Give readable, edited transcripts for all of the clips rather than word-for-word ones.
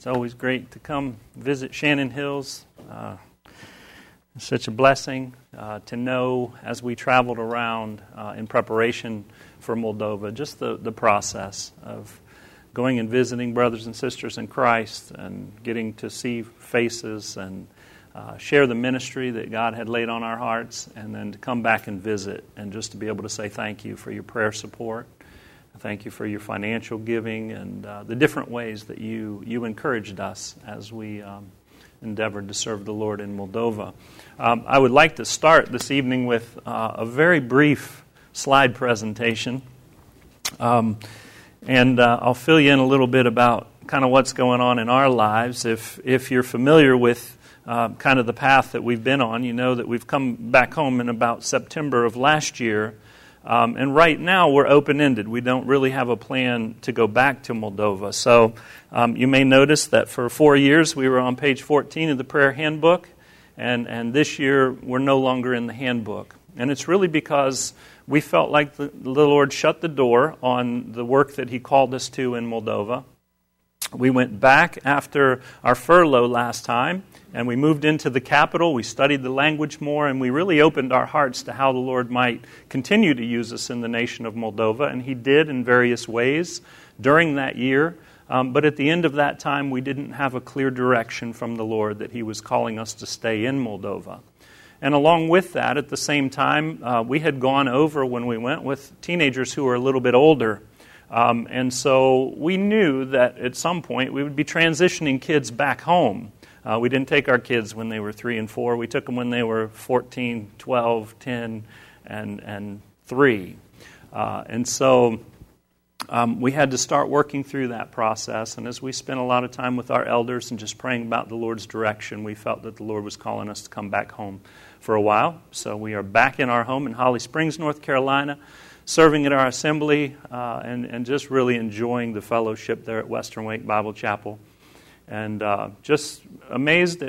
It's always great to come visit Shannon Hills. It's such a blessing to know as we traveled around in preparation for Moldova, just the process of going and visiting brothers and sisters in Christ and getting to see faces and share the ministry that God had laid on our hearts, and then to come back and visit and just to be able to say thank you for your prayer support. Thank you for your financial giving and the different ways that you encouraged us as we endeavored to serve the Lord in Moldova. I would like to start this evening with a very brief slide presentation. And I'll fill you in a little bit about kind of what's going on in our lives. If you're familiar with kind of the path that we've been on, you know that we've come back home in about September of last year. And right now we're open-ended. We don't really have a plan to go back to Moldova. So you may notice that for 4 years we were on page 14 of the prayer handbook, and this year we're no longer in the handbook. And it's really because we felt like the Lord shut the door on the work that He called us to in Moldova. We went back after our furlough last time, and we moved into the capital. We studied the language more, and we really opened our hearts to how the Lord might continue to use us in the nation of Moldova, and He did in various ways during that year. But at the end of that time, we didn't have a clear direction from the Lord that He was calling us to stay in Moldova. And along with that, at the same time, we had gone over when we went with teenagers who were a little bit older. And so we knew that at some point we would be transitioning kids back home. We didn't take our kids when they were 3 and 4. We took them when they were 14, 12, 10, and 3. And so we had to start working through that process. And as we spent a lot of time with our elders and just praying about the Lord's direction, we felt that the Lord was calling us to come back home for a while. So we are back in our home in Holly Springs, North Carolina, serving at our assembly and just really enjoying the fellowship there at Western Wake Bible Chapel. And just amazed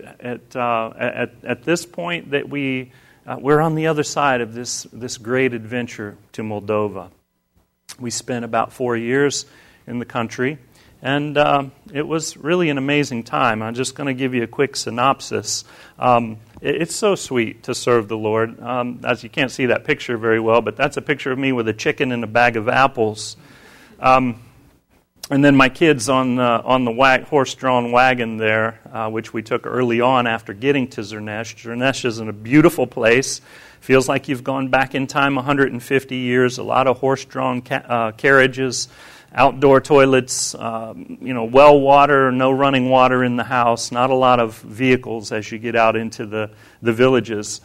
at this point that we're on the other side of this great adventure to Moldova. We spent about 4 years in the country, and it was really an amazing time. I'm just going to give you a quick synopsis. It's so sweet to serve the Lord. As you can't see that picture very well, but that's a picture of me with a chicken and a bag of apples. And then my kids on the horse-drawn wagon there, which we took early on after getting to Zrnesh. Zrnesh is in a beautiful place. Feels like you've gone back in time 150 years. A lot of horse-drawn carriages, outdoor toilets, well water, no running water in the house. Not a lot of vehicles as you get out into the villages.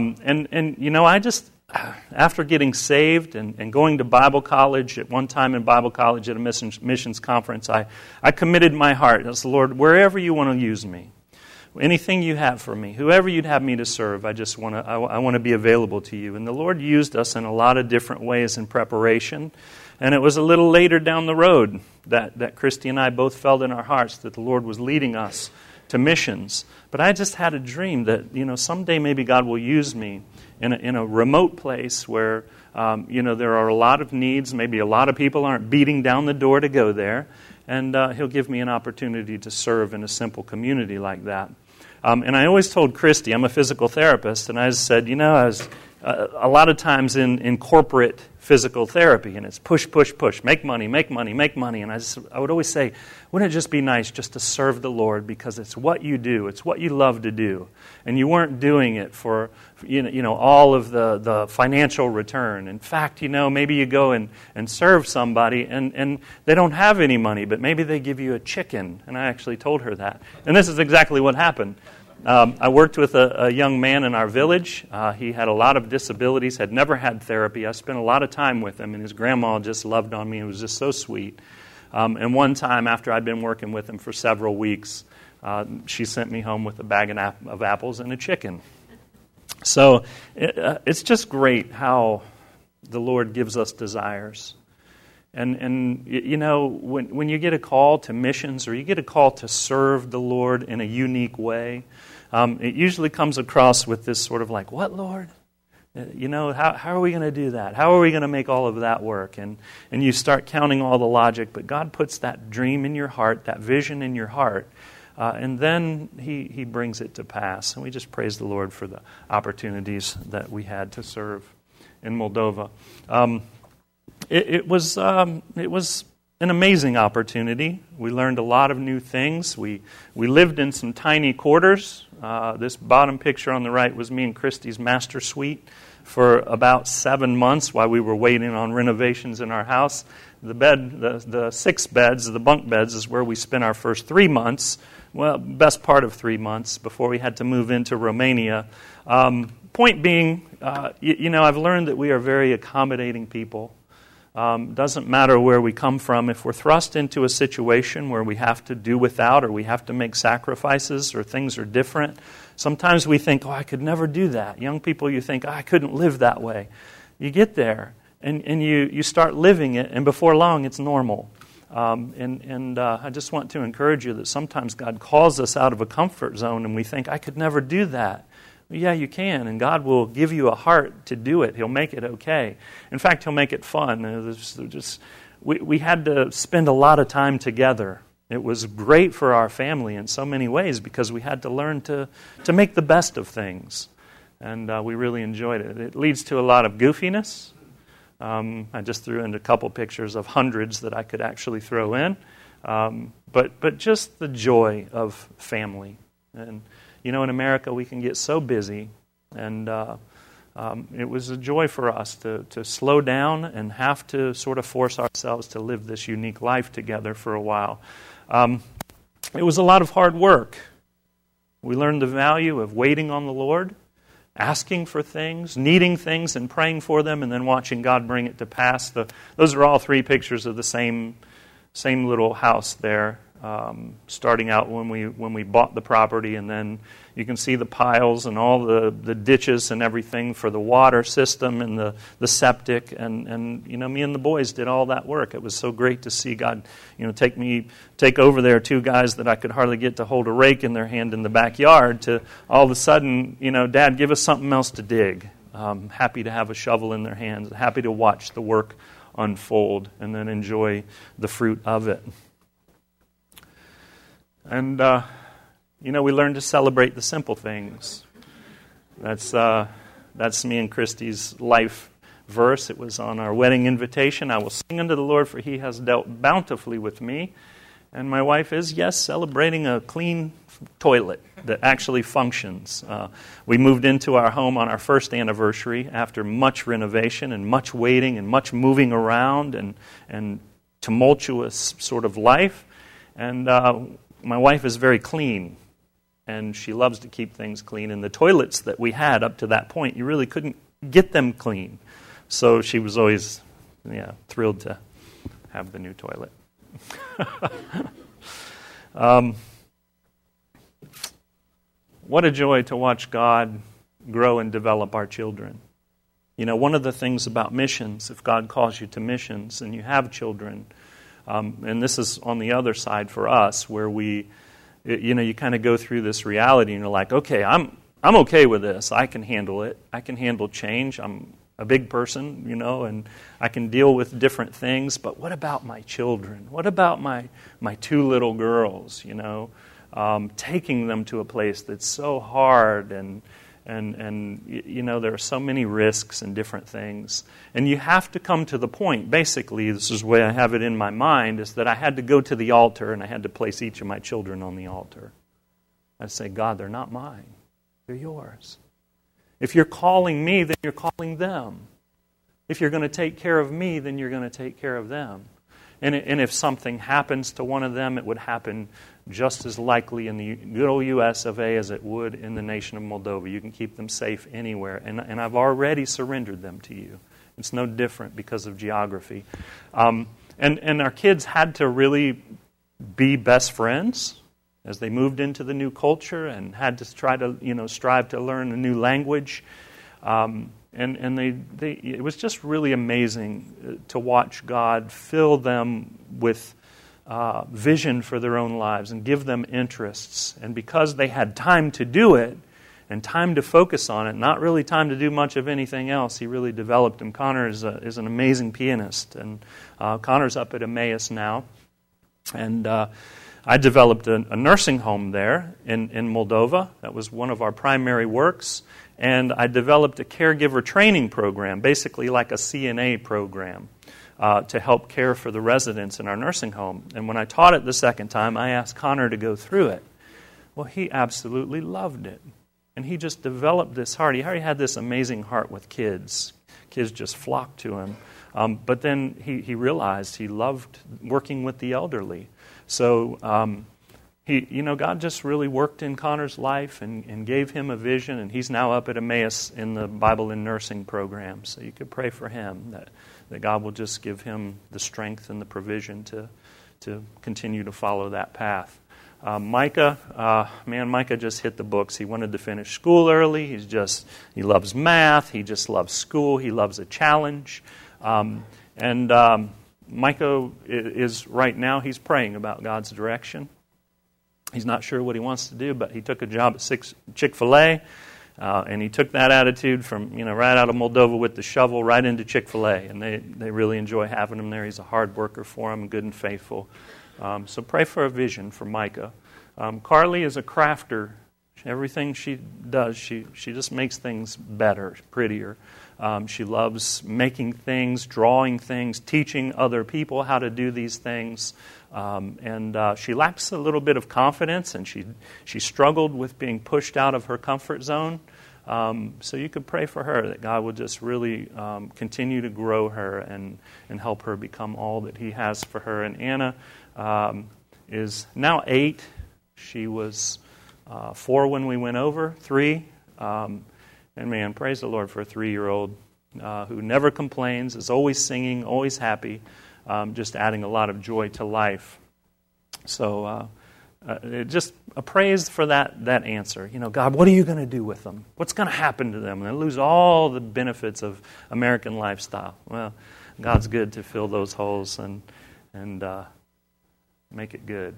I just, after getting saved and going to Bible college, at one time in Bible college at a missions conference, I committed my heart. I said, Lord, wherever you want to use me, anything you have for me, whoever you'd have me to serve, I want to be available to you. And the Lord used us in a lot of different ways in preparation. And it was a little later down the road that Christy and I both felt in our hearts that the Lord was leading us to missions. But I just had a dream that, someday maybe God will use me in a remote place where, there are a lot of needs. Maybe a lot of people aren't beating down the door to go there. And He'll give me an opportunity to serve in a simple community like that. And I always told Christy, I'm a physical therapist, and I said, I was a lot of times in corporate physical therapy, and it's push, push, push, make money, make money, make money. And I would always say, wouldn't it just be nice just to serve the Lord, because it's what you do, it's what you love to do, and you weren't doing it for all of the financial return. In fact, maybe you go and serve somebody, and they don't have any money, but maybe they give you a chicken. And I actually told her that, and this is exactly what happened. I worked with a young man in our village. He had a lot of disabilities, had never had therapy. I spent a lot of time with him, and his grandma just loved on me. It was just so sweet. And one time, after I'd been working with him for several weeks, she sent me home with a bag of apples and a chicken. So it's just great how the Lord gives us desires. And when you get a call to missions, or you get a call to serve the Lord in a unique way, it usually comes across with this sort of like, what, Lord? How are we going to do that? How are we going to make all of that work? And you start counting all the logic, but God puts that dream in your heart, that vision in your heart, and then He brings it to pass. And we just praise the Lord for the opportunities that we had to serve in Moldova. It was an amazing opportunity. We learned a lot of new things. We lived in some tiny quarters. This bottom picture on the right was me and Christy's master suite for about 7 months while we were waiting on renovations in our house. The 6 beds, the bunk beds, is where we spent our first 3 months, well, best part of 3 months before we had to move into Romania. Point being, I've learned that we are very accommodating people. Doesn't matter where we come from. If we're thrust into a situation where we have to do without or we have to make sacrifices or things are different, sometimes we think, I could never do that. Young people, you think, I couldn't live that way. You get there and you start living it, and before long it's normal. I just want to encourage you that sometimes God calls us out of a comfort zone and we think, I could never do that. Yeah, you can, and God will give you a heart to do it. He'll make it okay. In fact, He'll make it fun. We had to spend a lot of time together. It was great for our family in so many ways because we had to learn to make the best of things, and we really enjoyed it. It leads to a lot of goofiness. I just threw in a couple pictures of hundreds that I could actually throw in, but just the joy of family. And in America, we can get so busy, and it was a joy for us to slow down and have to sort of force ourselves to live this unique life together for a while. It was a lot of hard work. We learned the value of waiting on the Lord, asking for things, needing things, and praying for them, and then watching God bring it to pass. Those are all 3 pictures of the same little house there. Starting out when we bought the property, and then you can see the piles and all the ditches and everything for the water system and the septic, and me and the boys did all that work. It was so great to see God take over there 2 guys that I could hardly get to hold a rake in their hand in the backyard to all of a sudden, Dad, give us something else to dig. Happy to have a shovel in their hands, happy to watch the work unfold and then enjoy the fruit of it. And, we learn to celebrate the simple things. That's me and Christy's life verse. It was on our wedding invitation. I will sing unto the Lord, for He has dealt bountifully with me. And my wife is, yes, celebrating a clean toilet that actually functions. We moved into our home on our first anniversary after much renovation and much waiting and much moving around and tumultuous sort of life. And my wife is very clean, and she loves to keep things clean. And the toilets that we had up to that point, you really couldn't get them clean. So she was always, thrilled to have the new toilet. What a joy to watch God grow and develop our children. One of the things about missions, if God calls you to missions and you have children, and this is on the other side for us, where you kind of go through this reality and you're like, okay, I'm okay with this. I can handle it. I can handle change. I'm a big person, and I can deal with different things. But what about my children? What about my 2 little girls? Taking them to a place that's so hard and there are so many risks and different things. And you have to come to the point, basically, this is the way I have it in my mind, is that I had to go to the altar and I had to place each of my children on the altar. I'd say, God, they're not mine. They're yours. If you're calling me, then you're calling them. If you're going to take care of me, then you're going to take care of them. And if something happens to one of them, it would happen just as likely in the good old U.S. of A. as it would in the nation of Moldova. You can keep them safe anywhere. And I've already surrendered them to you. It's no different because of geography. And our kids had to really be best friends as they moved into the new culture and had to try to, strive to learn a new language. And it was just really amazing to watch God fill them with vision for their own lives and give them interests. And because they had time to do it, and time to focus on it, not really time to do much of anything else. He really developed him. Connor is an amazing pianist, and Connor's up at Emmaus now. And I developed a nursing home there in Moldova. That was one of our primary works. And I developed a caregiver training program, basically like a CNA program, to help care for the residents in our nursing home. And when I taught it the second time, I asked Connor to go through it. Well, he absolutely loved it. And he just developed this heart. He already had this amazing heart with kids. Kids just flocked to him. But then he realized he loved working with the elderly. So God just really worked in Connor's life and gave him a vision, and he's now up at Emmaus in the Bible and Nursing program. So you could pray for him that God will just give him the strength and the provision to continue to follow that path. Micah just hit the books. He wanted to finish school early. He loves math. He just loves school. He loves a challenge. Micah is right now, he's praying about God's direction. He's not sure what he wants to do, but he took a job at Chick-fil-A, and he took that attitude from right out of Moldova with the shovel right into Chick-fil-A, and they really enjoy having him there. He's a hard worker for them, good and faithful. So pray for a vision for Micah. Carly is a crafter. Everything she does, she just makes things better, prettier. She loves making things, drawing things, teaching other people how to do these things. She lacks a little bit of confidence, and she struggled with being pushed out of her comfort zone. So you could pray for her that God would just really continue to grow her and help her become all that He has for her. And Anna is now 8. She was 4 when we went over, 3. And man, praise the Lord for a 3-year-old who never complains, is always singing, always happy, just adding a lot of joy to life. So just a praise for that answer. God, what are you going to do with them? What's going to happen to them? And they lose all the benefits of American lifestyle. Well, God's good to fill those holes and make it good.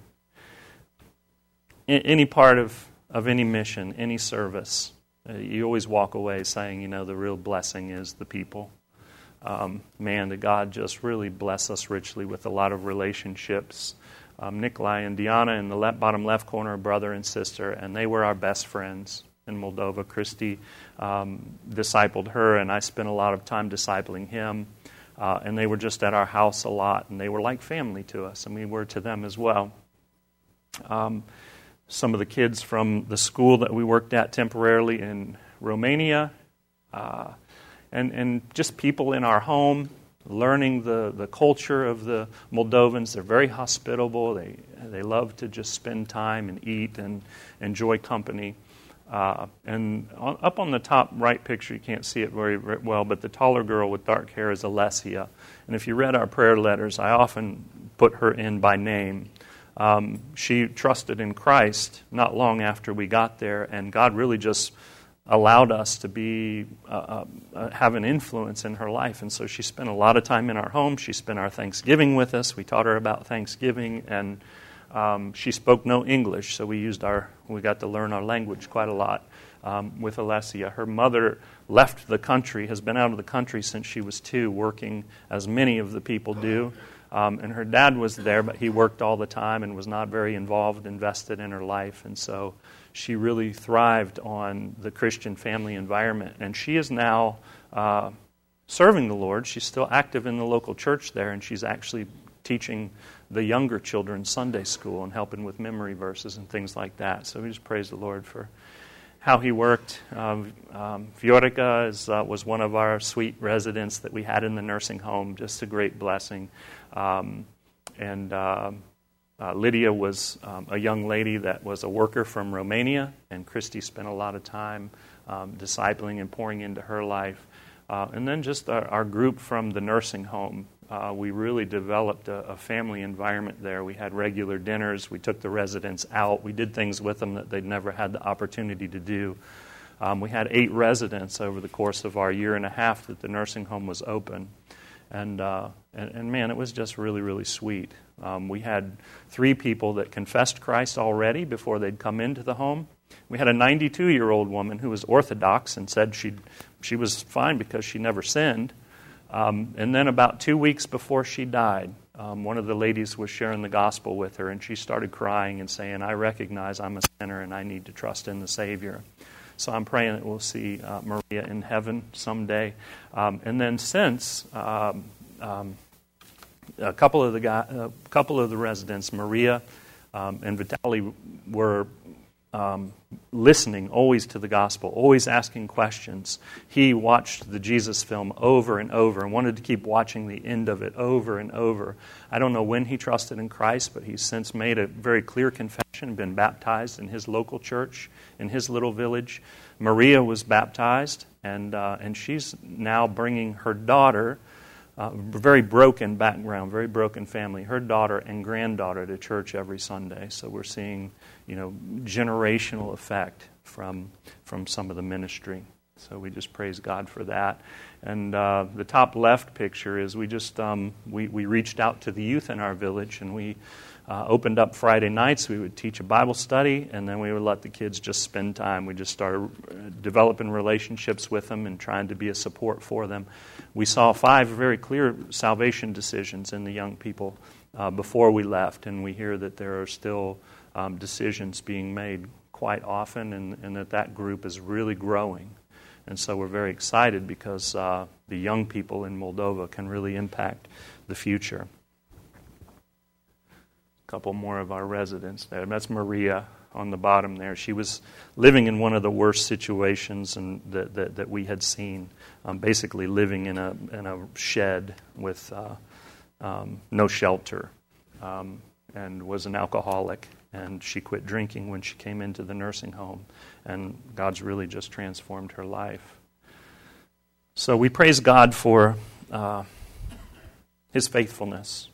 Any part of any mission, any service, you always walk away saying, the real blessing is the people. That God just really bless us richly with a lot of relationships. Nikolai and Diana in the bottom left corner, brother and sister, and they were our best friends in Moldova. Christy discipled her, and I spent a lot of time discipling him. And they were just at our house a lot, and they were like family to us, and we were to them as well. Some of the kids from the school that we worked at temporarily in Romania, and just people in our home, learning the culture of the Moldovans. They're very hospitable. They love to just spend time and eat and enjoy company. And up on the top right picture, you can't see it very well, but the taller girl with dark hair is Alessia. And if you read our prayer letters, I often put her in by name. She trusted in Christ not long after we got there, and God really just allowed us to have an influence in her life. And so she spent a lot of time in our home. She spent our Thanksgiving with us. We taught her about Thanksgiving, and she spoke no English, so we got to learn our language quite a lot with Alessia. Her mother left the country, has been out of the country since she was 2, working as many of the people do. And her dad was there, but he worked all the time and was not very invested in her life. And so she really thrived on the Christian family environment. And she is now serving the Lord. She's still active in the local church there, and she's actually teaching the younger children Sunday school and helping with memory verses and things like that. So we just praise the Lord for how He worked. Viorica was one of our sweet residents that we had in the nursing home, just a great blessing. Lydia was a young lady that was a worker from Romania, and Christy spent a lot of time discipling and pouring into her life. And then just our group from the nursing home. We really developed a family environment there. We had regular dinners. We took the residents out. We did things with them that they'd never had the opportunity to do. We had 8 residents over the course of our year and a half that the nursing home was open. And man, it was just really, really sweet. We had 3 people that confessed Christ already before they'd come into the home. We had a 92-year-old woman who was Orthodox and said she was fine because she never sinned. And then about 2 weeks before she died, one of the ladies was sharing the gospel with her, and she started crying and saying, I recognize I'm a sinner and I need to trust in the Savior. So I'm praying that we'll see Maria in heaven someday. And then since a couple of the residents, Maria and Vitaly, were listening always to the gospel, always asking questions. He watched the Jesus film over and over and wanted to keep watching the end of it over and over. I don't know when he trusted in Christ, but he's since made a very clear confession, been baptized in his local church, in his little village. Maria was baptized, and she's now bringing her daughter, very broken background, very broken family, her daughter and granddaughter to church every Sunday. So we're seeing, generational effect from some of the ministry. So we just praise God for that. And the top left picture is we reached out to the youth in our village, and we opened up Friday nights. We would teach a Bible study, and then we would let the kids just spend time. We just started developing relationships with them and trying to be a support for them. We saw 5 very clear salvation decisions in the young people before we left, and we hear that there are still decisions being made quite often, and that group is really growing. And so we're very excited because the young people in Moldova can really impact the future. A couple more of our residents there. That's Maria on the bottom there. She was living in one of the worst situations that we had seen, basically living in a shed with no shelter, and was an alcoholic. And she quit drinking when she came into the nursing home. And God's really just transformed her life. So we praise God for His faithfulness.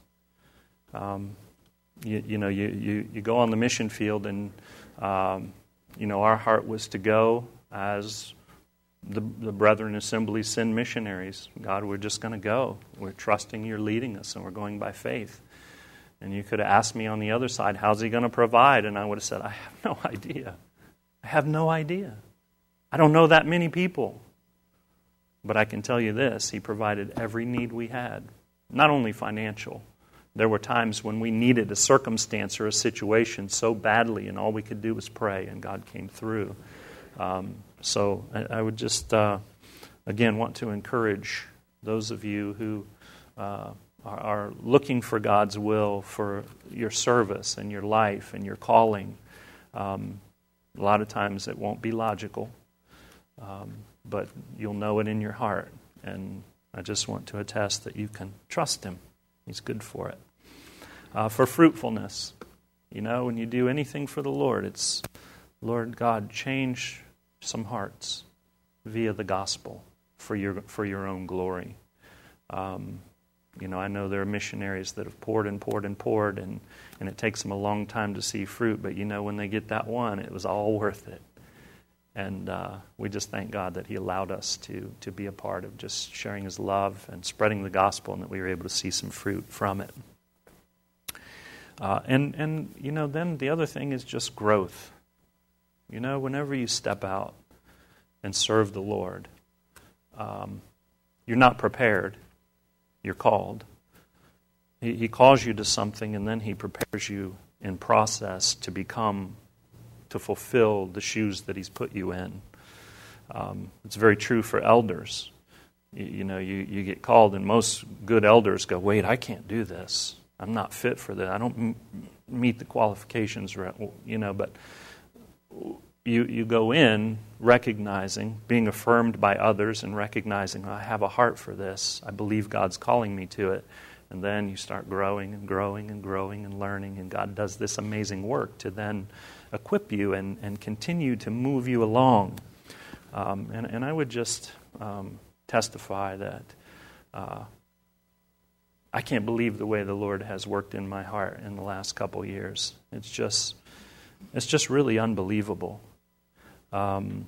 You go on the mission field, and our heart was to go as the Brethren Assembly send missionaries. God, we're just going to go. We're trusting You're leading us, and we're going by faith. And you could have asked me on the other side, how's He going to provide? And I would have said, I have no idea. I have no idea. I don't know that many people. But I can tell you this, He provided every need we had, not only financial. There were times when we needed a circumstance or a situation so badly, and all we could do was pray, and God came through. So I would just, again, want to encourage those of you who are looking for God's will for your service and your life and your calling. A lot of times it won't be logical, but you'll know it in your heart. And I just want to attest that you can trust Him. He's good for it. For fruitfulness, when you do anything for the Lord, it's, Lord God, change some hearts via the gospel for your own glory. I know there are missionaries that have poured and poured and poured, and it takes them a long time to see fruit. But when they get that one, it was all worth it. And we just thank God that He allowed us to be a part of just sharing His love and spreading the gospel, and that we were able to see some fruit from it. Then the other thing is just growth. Whenever you step out and serve the Lord, you're not prepared. You're called. He calls you to something, and then He prepares you in process to fulfill the shoes that He's put you in. It's very true for elders. You get called, and most good elders go, wait, I can't do this. I'm not fit for that. I don't meet the qualifications, but you go in recognizing, being affirmed by others and recognizing, I have a heart for this. I believe God's calling me to it. And then you start growing and growing and growing and learning, and God does this amazing work to then equip you and continue to move you along. And I would just testify that I can't believe the way the Lord has worked in my heart in the last couple years. It's just really unbelievable. I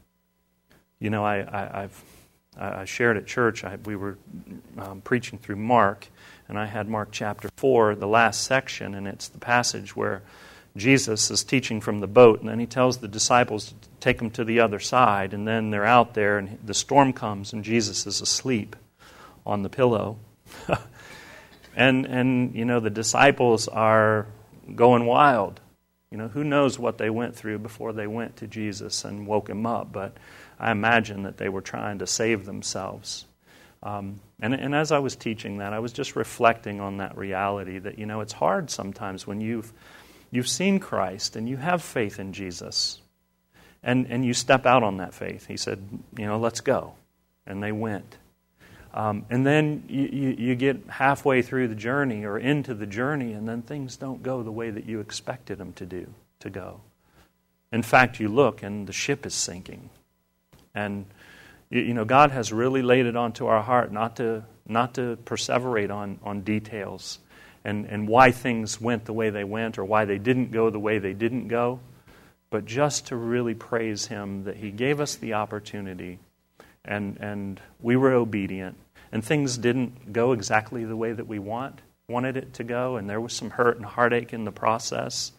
shared at church. We were preaching through Mark, and I had Mark chapter 4, the last section, and it's the passage where Jesus is teaching from the boat, and then he tells the disciples to take him to the other side, and then they're out there, and the storm comes, and Jesus is asleep on the pillow. and the disciples are going wild. Who knows what they went through before they went to Jesus and woke him up, but I imagine that they were trying to save themselves. And as I was teaching that, I was just reflecting on that reality that, it's hard sometimes when you've seen Christ and you have faith in Jesus and you step out on that faith. He said, let's go. And they went. And then you get halfway through the journey or into the journey, and then things don't go the way that you expected them to go. In fact, you look and the ship is sinking. And God has really laid it onto our heart not to perseverate on details and why things went the way they went or why they didn't go the way they didn't go, but just to really praise Him that He gave us the opportunity and we were obedient, and things didn't go exactly the way that we wanted it to go, and there was some hurt and heartache in the process.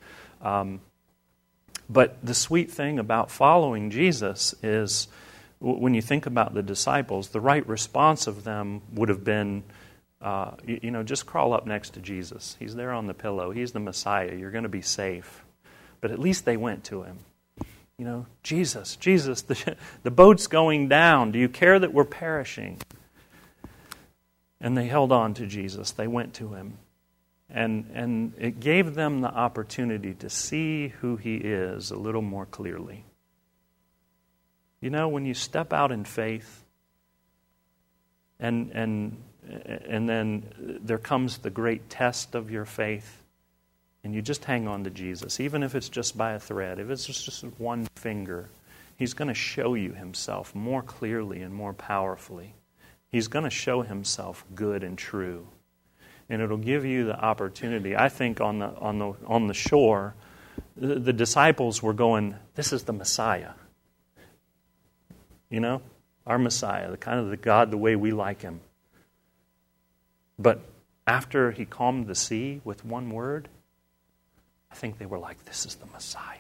But the sweet thing about following Jesus is, when you think about the disciples, the right response of them would have been, just crawl up next to Jesus. He's there on the pillow. He's the Messiah. You're going to be safe. But at least they went to Him. Jesus, the boat's going down. Do you care that we're perishing? And they held on to Jesus. They went to Him. And it gave them the opportunity to see who He is a little more clearly. When you step out in faith, and then there comes the great test of your faith, and you just hang on to Jesus, even if it's just by a thread, if it's just one finger, He's going to show you Himself more clearly and more powerfully. He's going to show Himself good and true, and it'll give you the opportunity. I think on the shore, the disciples were going, "This is the Messiah." Our Messiah, the God the way we like Him. But after He calmed the sea with one word, I think they were like, "This is the Messiah.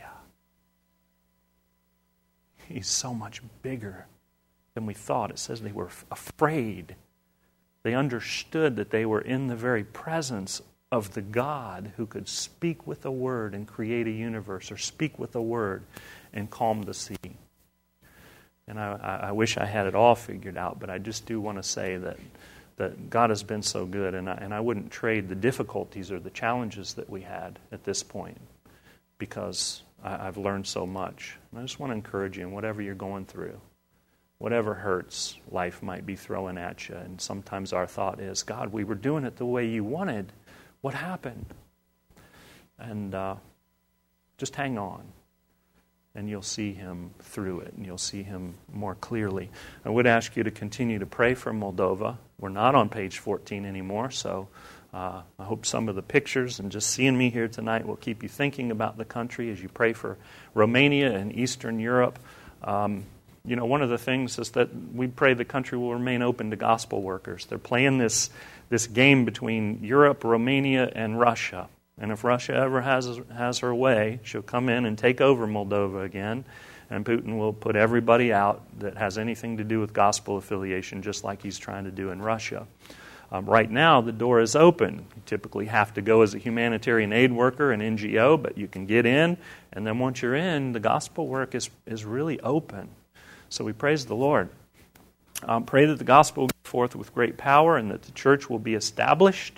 He's so much bigger than we thought." It says they were afraid. They understood that they were in the very presence of the God who could speak with a word and create a universe, or speak with a word and calm the sea. And I wish I had it all figured out, but I just do want to say that God has been so good, and I wouldn't trade the difficulties or the challenges that we had at this point, because I've learned so much. And I just want to encourage you in whatever you're going through, whatever hurts life might be throwing at you, and sometimes our thought is, "God, we were doing it the way You wanted. What happened?" And just hang on. And you'll see Him through it, and you'll see Him more clearly. I would ask you to continue to pray for Moldova. We're not on page 14 anymore, so I hope some of the pictures and just seeing me here tonight will keep you thinking about the country as you pray for Romania and Eastern Europe. One of the things is that we pray the country will remain open to gospel workers. They're playing this game between Europe, Romania, and Russia. And if Russia ever has her way, she'll come in and take over Moldova again, and Putin will put everybody out that has anything to do with gospel affiliation, just like he's trying to do in Russia. Right now, the door is open. You typically have to go as a humanitarian aid worker, an NGO, but you can get in, and then once you're in, the gospel work is really open. So we praise the Lord. Pray that the gospel will go forth with great power and that the church will be established.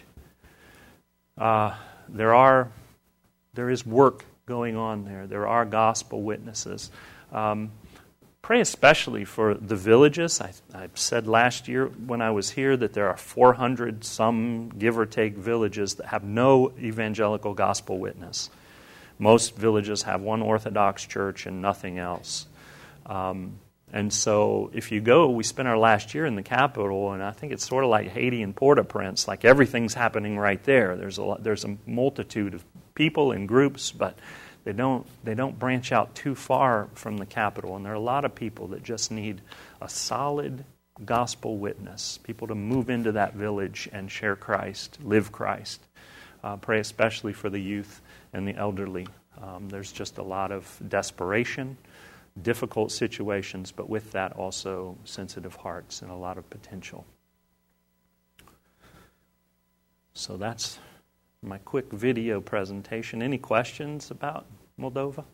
There is work going on there. There are gospel witnesses. Pray especially for the villages. I said last year when I was here that there are 400 some, give or take, villages that have no evangelical gospel witness. Most villages have one Orthodox church and nothing else. And so if you go, we spent our last year in the capital, and I think it's sort of like Haiti and Port-au-Prince, like everything's happening right there. There's a multitude of people and groups, but they don't branch out too far from the capital. And there are a lot of people that just need a solid gospel witness, people to move into that village and share Christ, live Christ. Pray especially for the youth and the elderly There's just a lot of desperation, difficult situations, but with that also sensitive hearts and a lot of potential. So that's my quick video presentation. Any questions about Moldova?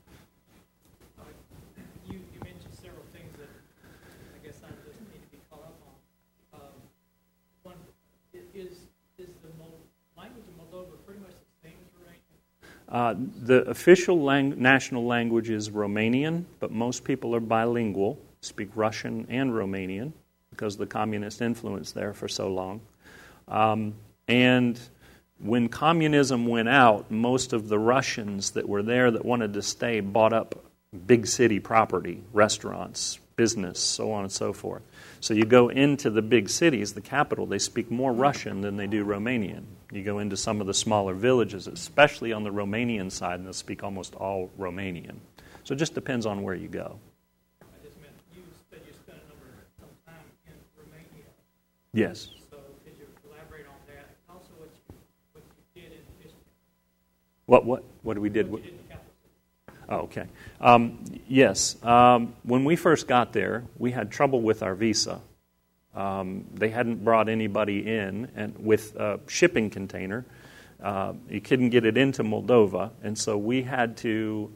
You mentioned several things that I guess I just need to be caught up on. One, is the language of Moldova pretty much the same as Romanian? The official national language is Romanian, but most people are bilingual, speak Russian and Romanian because of the communist influence there for so long. And when communism went out, most of the Russians that were there that wanted to stay bought up big city property, restaurants, business, so on and so forth. So you go into the big cities, the capital, they speak more Russian than they do Romanian. You go into some of the smaller villages, especially on the Romanian side, and they'll speak almost all Romanian. So it just depends on where you go. I just meant you said you spent some time in Romania. Yes. So could you elaborate on that? Also what you did in history. What we did? What you did in the capital city. Oh, okay. Yes. When we first got there, we had trouble with our visa. They hadn't brought anybody in, and with a shipping container, you couldn't get it into Moldova, and so we had to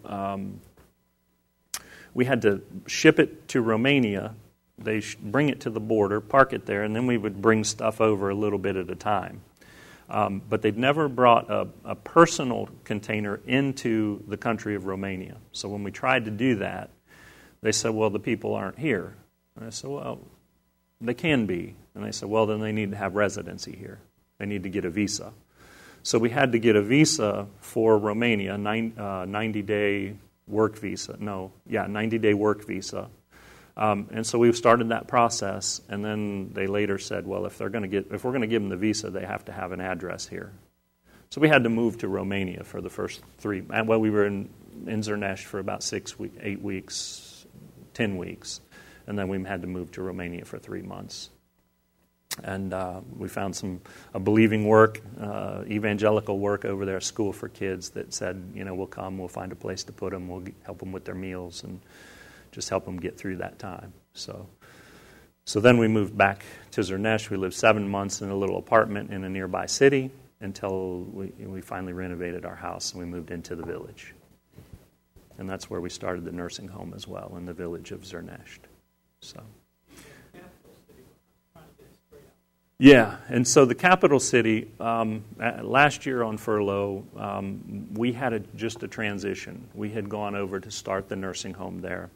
ship it to Romania. They bring it to the border, park it there, and then we would bring stuff over a little bit at a time. But they'd never brought a personal container into the country of Romania. So when we tried to do that, they said, well, the people aren't here. And I said, well, they can be. And they said, well, then they need to have residency here. They need to get a visa. So we had to get a visa for Romania, 90-day work visa. 90-day work visa. And so we started that process, and then they later said, well, if we're going to give them the visa, they have to have an address here. So we had to move to Romania for the first 3. Well, we were in Zrnaș for about 8 weeks, 10 weeks, and then we had to move to Romania for 3 months. And we found a believing work, evangelical work over there, a school for kids that said, we'll come, we'll find a place to put them, we'll help them with their meals, and just help them get through that time. So then we moved back to Zrnaș. We lived 7 months in a little apartment in a nearby city until we finally renovated our house and we moved into the village. And that's where we started the nursing home as well, in the village of Zrnaș. So. Yeah, and so the capital city, last year on furlough, we had just a transition. We had gone over to start the nursing home there.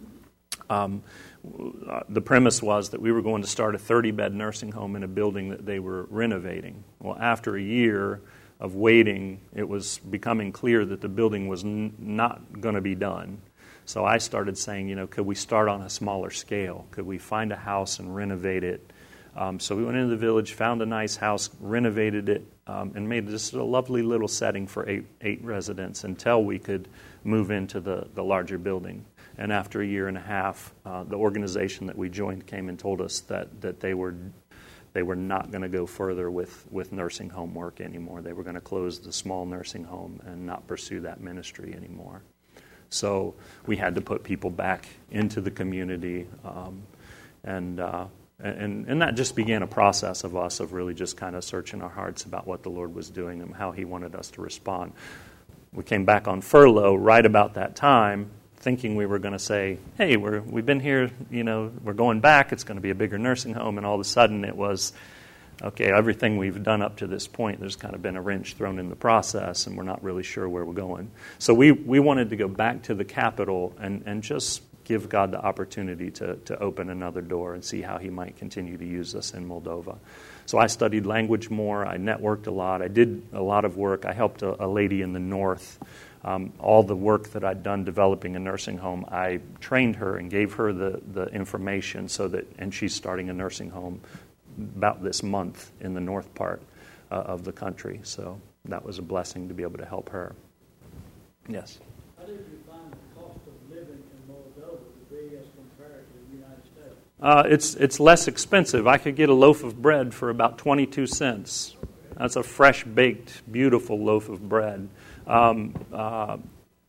The premise was that we were going to start a 30-bed nursing home in a building that they were renovating. Well, after a year of waiting, it was becoming clear that the building was not going to be done. So I started saying, could we start on a smaller scale? Could we find a house and renovate it? So we went into the village, found a nice house, renovated it, and made just a lovely little setting for eight residents until we could move into the larger building. And after a year and a half, the organization that we joined came and told us that they were not going to go further with nursing home work anymore. They were going to close the small nursing home and not pursue that ministry anymore. So we had to put people back into the community, and that just began a process of us of really just kind of searching our hearts about what the Lord was doing and how He wanted us to respond. We came back on furlough right about that time, thinking we were going to say, hey, we've been here, we're going back, it's going to be a bigger nursing home, and all of a sudden it was, okay, everything we've done up to this point, there's kind of been a wrench thrown in the process, and we're not really sure where we're going. So we wanted to go back to the capital and just give God the opportunity to open another door and see how He might continue to use us in Moldova. So I studied language more, I networked a lot, I did a lot of work, I helped a lady in the north. All the work that I'd done developing a nursing home, I trained her and gave her the information and she's starting a nursing home about this month in the north part of the country. So that was a blessing to be able to help her. Yes? How did you find the cost of living in Moldova to be as compared to the United States? It's less expensive. I could get a loaf of bread for about 22 cents. That's a fresh baked, beautiful loaf of bread.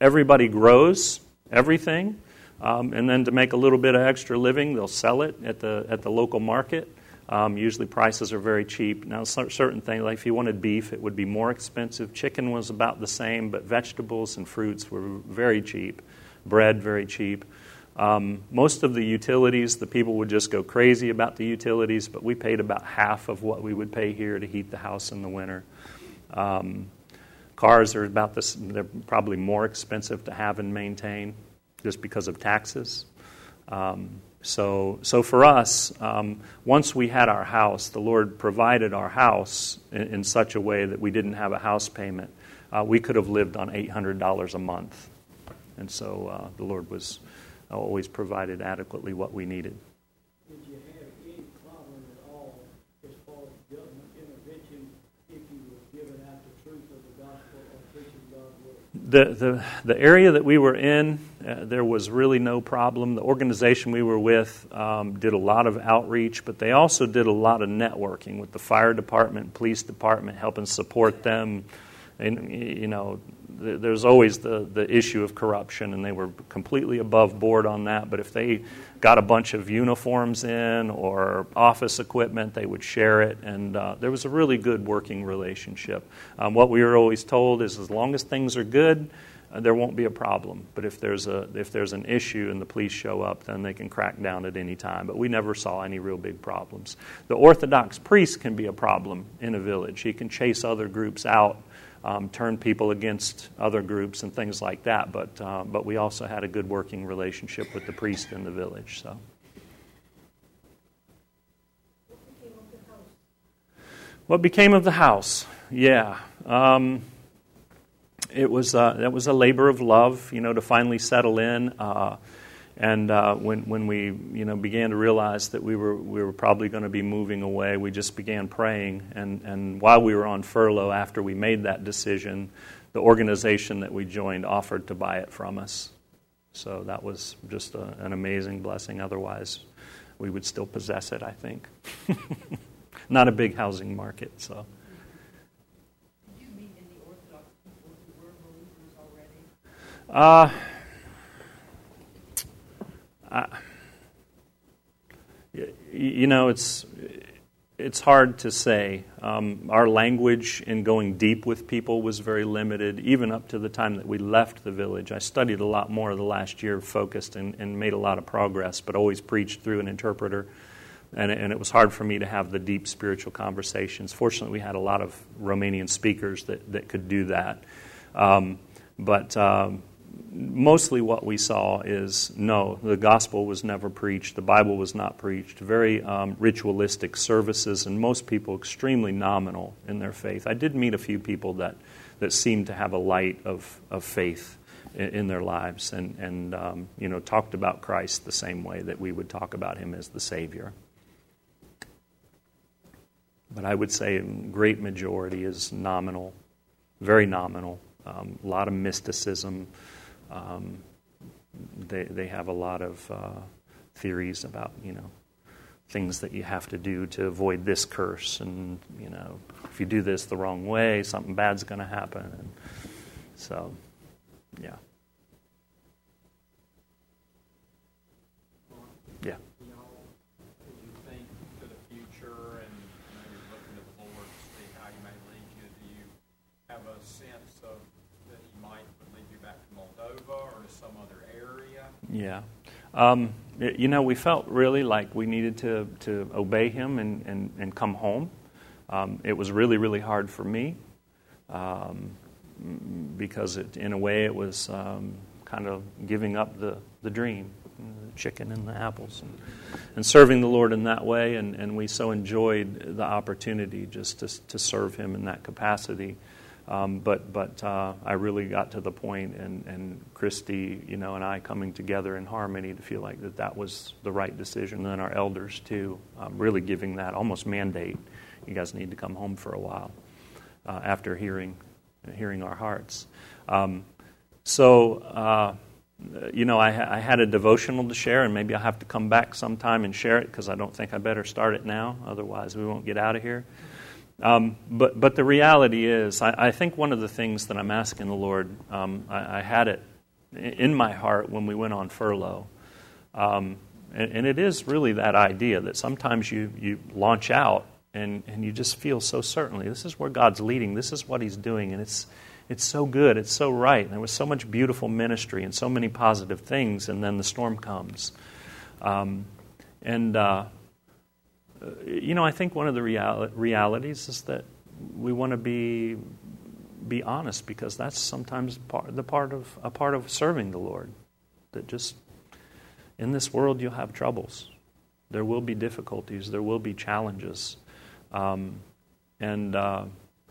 everybody grows everything, and then to make a little bit of extra living, they'll sell it at the local market. Usually prices are very cheap. Now, certain things, like if you wanted beef, it would be more expensive. Chicken was about the same, but vegetables and fruits were very cheap. Bread, very cheap. Most of the utilities, the people would just go crazy about the utilities, but we paid about half of what we would pay here to heat the house in the winter. Cars are about this. They're probably more expensive to have and maintain just because of taxes. So for us, once we had our house, the Lord provided our house in such a way that we didn't have a house payment. We could have lived on $800 a month. And so the Lord was always provided adequately what we needed. Did you have any problem at all as far as government intervention if you were giving out the truth of the gospel or preaching God's word? The area that we were in, there was really no problem. The organization we were with did a lot of outreach, but they also did a lot of networking with the fire department, police department, helping support them. And, you know, there's always the issue of corruption, and they were completely above board on that. But if they got a bunch of uniforms in or office equipment, they would share it, and there was a really good working relationship. What we were always told is as long as things are good, there won't be a problem. But if there's an issue and the police show up, then they can crack down at any time. But we never saw any real big problems. The Orthodox priest can be a problem in a village. He can chase other groups out, turn people against other groups and things like that. But we also had a good working relationship with the priest in the village. So. What became of the house? Yeah. That was a labor of love, to finally settle in. And when we, began to realize that we were probably going to be moving away, we just began praying. And while we were on furlough, after we made that decision, the organization that we joined offered to buy it from us. So that was just an amazing blessing. Otherwise, we would still possess it, I think. Not a big housing market, so. Did you meet any Orthodox people who were believers already? It's hard to say. Our language in going deep with people was very limited, even up to the time that we left the village. I studied a lot more the last year, focused and made a lot of progress, but always preached through an interpreter. And it was hard for me to have the deep spiritual conversations. Fortunately, we had a lot of Romanian speakers that could do that. But mostly what we saw is, no, the gospel was never preached. The Bible was not preached. Very ritualistic services, and most people extremely nominal in their faith. I did meet a few people that seemed to have a light of faith in their lives and talked about Christ the same way that we would talk about Him as the Savior. But I would say a great majority is nominal, very nominal. A lot of mysticism. They have a lot of theories about, things that you have to do to avoid this curse. And, if you do this the wrong way, something bad's going to happen. And so, yeah. Yeah. Yeah. We felt really like we needed to obey Him and come home. It was really, really hard for me because in a way it was kind of giving up the dream, the chicken and the apples, and serving the Lord in that way. And we so enjoyed the opportunity just to serve Him in that capacity. But I really got to the point, and Christy, and I coming together in harmony to feel like that was the right decision. And then our elders too, really giving that almost mandate. You guys need to come home for a while after hearing our hearts. I had a devotional to share, and maybe I'll have to come back sometime and share it because I don't think I better start it now. Otherwise, we won't get out of here. But the reality is, I think one of the things that I'm asking the Lord, I had it in my heart when we went on furlough. And it is really that idea that sometimes you launch out and you just feel so certainly, this is where God's leading, this is what He's doing, and it's so good, it's so right. And there was so much beautiful ministry and so many positive things, and then the storm comes. I think one of the realities is that we want to be honest, because that's sometimes a part of serving the Lord. That just in this world you'll have troubles, there will be difficulties, there will be challenges, in a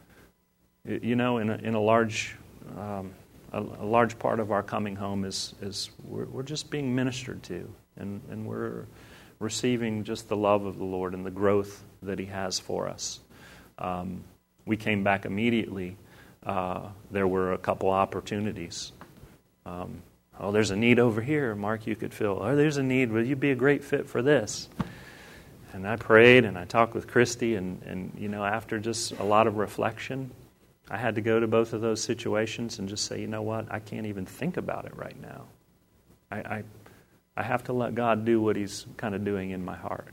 large part of our coming home is we're just being ministered to, and we're receiving just the love of the Lord and the growth that He has for us. We came back immediately. There were a couple opportunities. There's a need over here, Mark, you could fill. Oh, there's a need. Will you be a great fit for this? And I prayed and I talked with Christy, and after just a lot of reflection, I had to go to both of those situations and just say, you know what, I can't even think about it right now. I have to let God do what He's kind of doing in my heart,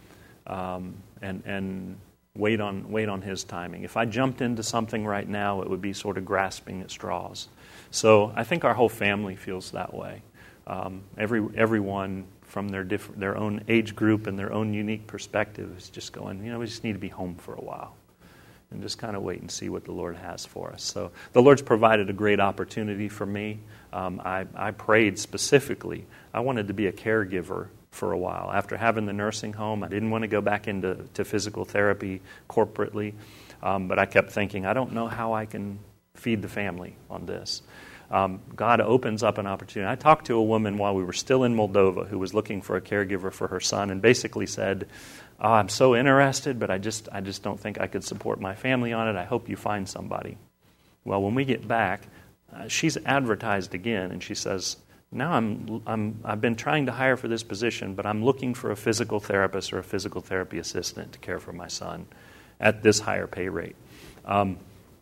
and wait on His timing. If I jumped into something right now, it would be sort of grasping at straws. So I think our whole family feels that way. Everyone from their own age group and their own unique perspective is just going, we just need to be home for a while and just kind of wait and see what the Lord has for us. So the Lord's provided a great opportunity for me. I prayed specifically. I wanted to be a caregiver for a while. After having the nursing home, I didn't want to go back into physical therapy corporately, but I kept thinking, I don't know how I can feed the family on this. God opens up an opportunity. I talked to a woman while we were still in Moldova who was looking for a caregiver for her son, and basically said, I'm so interested, but I just don't think I could support my family on it. I hope you find somebody. Well, when we get back, she's advertised again, and she says, now I've been trying to hire for this position, but I'm looking for a physical therapist or a physical therapy assistant to care for my son at this higher pay rate. And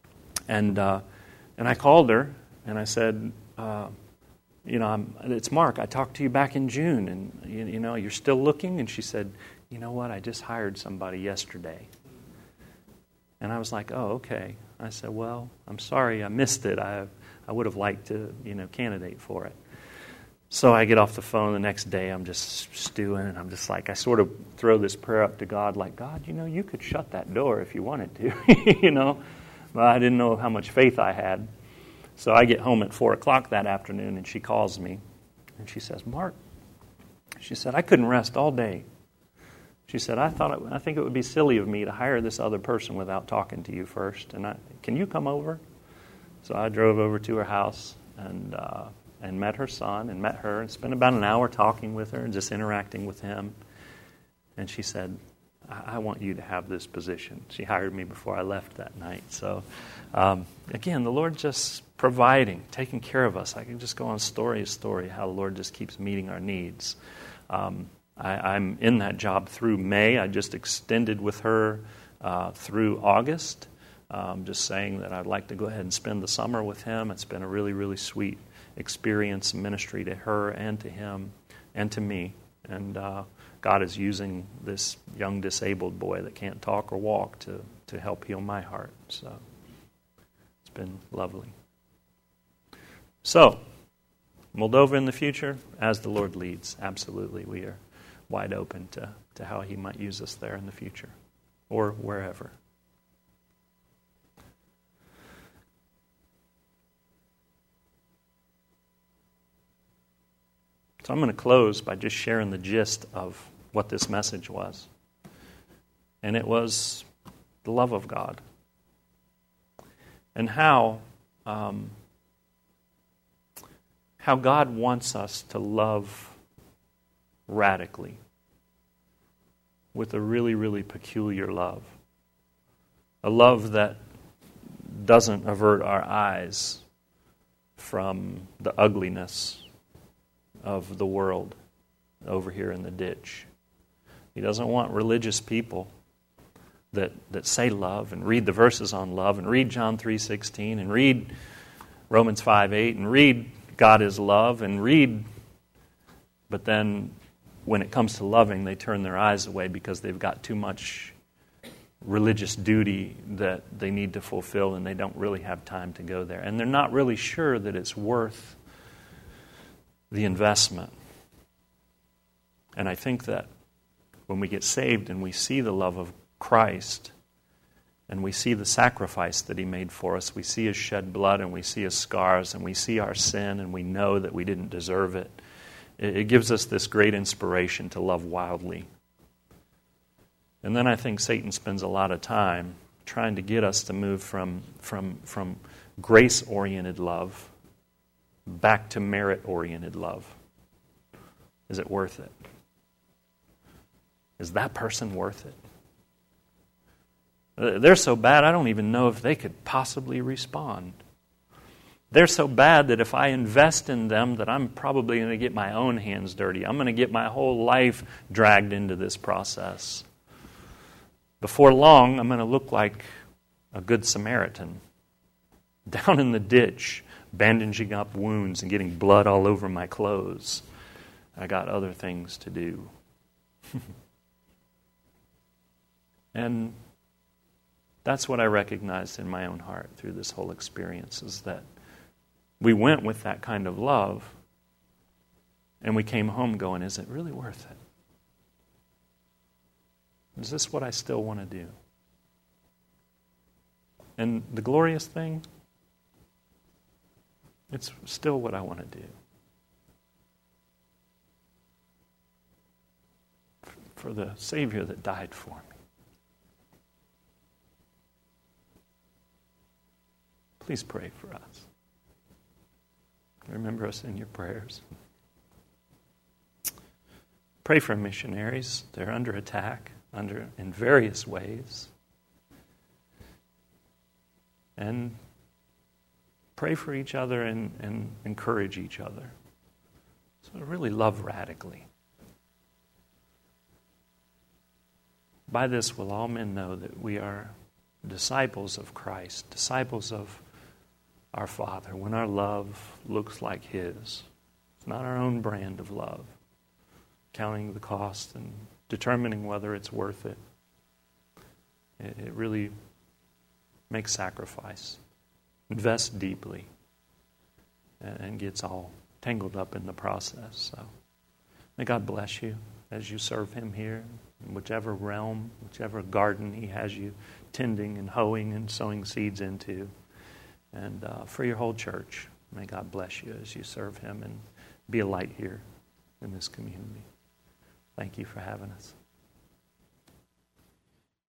I called her and I said, it's Mark. I talked to you back in June, and you're still looking. And she said, you know what? I just hired somebody yesterday. And I was like, oh, okay. I said, well, I'm sorry I missed it. I would have liked to, candidate for it. So I get off the phone the next day. I'm just stewing, and I'm just like, I sort of throw this prayer up to God, like, God, you could shut that door if you wanted to, But I didn't know how much faith I had. So I get home at 4 o'clock that afternoon, and she calls me, and she says, Mark, she said, I couldn't rest all day. She said, I think it would be silly of me to hire this other person without talking to you first. And can you come over? So I drove over to her house and met her son and met her and spent about an hour talking with her and just interacting with him. And she said, I want you to have this position. She hired me before I left that night. So, again, the Lord just providing, taking care of us. I can just go on story to story how the Lord just keeps meeting our needs. I'm in that job through May. I just extended with her through August, just saying that I'd like to go ahead and spend the summer with him. It's been a really, really sweet experience and ministry to her and to him and to me. And God is using this young disabled boy that can't talk or walk to help heal my heart. So it's been lovely. So, Moldova in the future, as the Lord leads, absolutely. We are wide open to how He might use us there in the future or wherever. So I'm going to close by just sharing the gist of what this message was. And it was the love of God. And how God wants us to love radically with a really, really peculiar love. A love that doesn't avert our eyes from the ugliness of the world over here in the ditch. He doesn't want religious people that say love and read the verses on love and read John 3:16 and read Romans 5:8 and read God is love and read, but then when it comes to loving, they turn their eyes away because they've got too much religious duty that they need to fulfill, and they don't really have time to go there. And they're not really sure that it's worth the investment. And I think that when we get saved and we see the love of Christ, and we see the sacrifice that He made for us, we see His shed blood, and we see His scars, and we see our sin, and we know that we didn't deserve it, it gives us this great inspiration to love wildly. And then I think Satan spends a lot of time trying to get us to move from grace-oriented love back to merit-oriented love. Is it worth it? Is that person worth it? They're so bad, I don't even know if they could possibly respond. They're so bad that if I invest in them, that I'm probably going to get my own hands dirty. I'm going to get my whole life dragged into this process. Before long, I'm going to look like a good Samaritan, down in the ditch, bandaging up wounds and getting blood all over my clothes. I got other things to do. And that's what I recognized in my own heart through this whole experience, is that we went with that kind of love, and we came home going, is it really worth it? Is this what I still want to do? And the glorious thing, it's still what I want to do. For the Savior that died for me. Please pray for us. Remember us in your prayers. Pray for missionaries. They're under attack in various ways. And pray for each other and encourage each other. So really love radically. By this will all men know that we are disciples of Christ, disciples of our Father, when our love looks like His. It's not our own brand of love. Counting the cost and determining whether it's worth it. It really makes sacrifice. Invests deeply. And gets all tangled up in the process. So may God bless you as you serve Him here, in whichever realm, whichever garden He has you tending and hoeing and sowing seeds into. And for your whole church, may God bless you as you serve Him and be a light here in this community. Thank you for having us.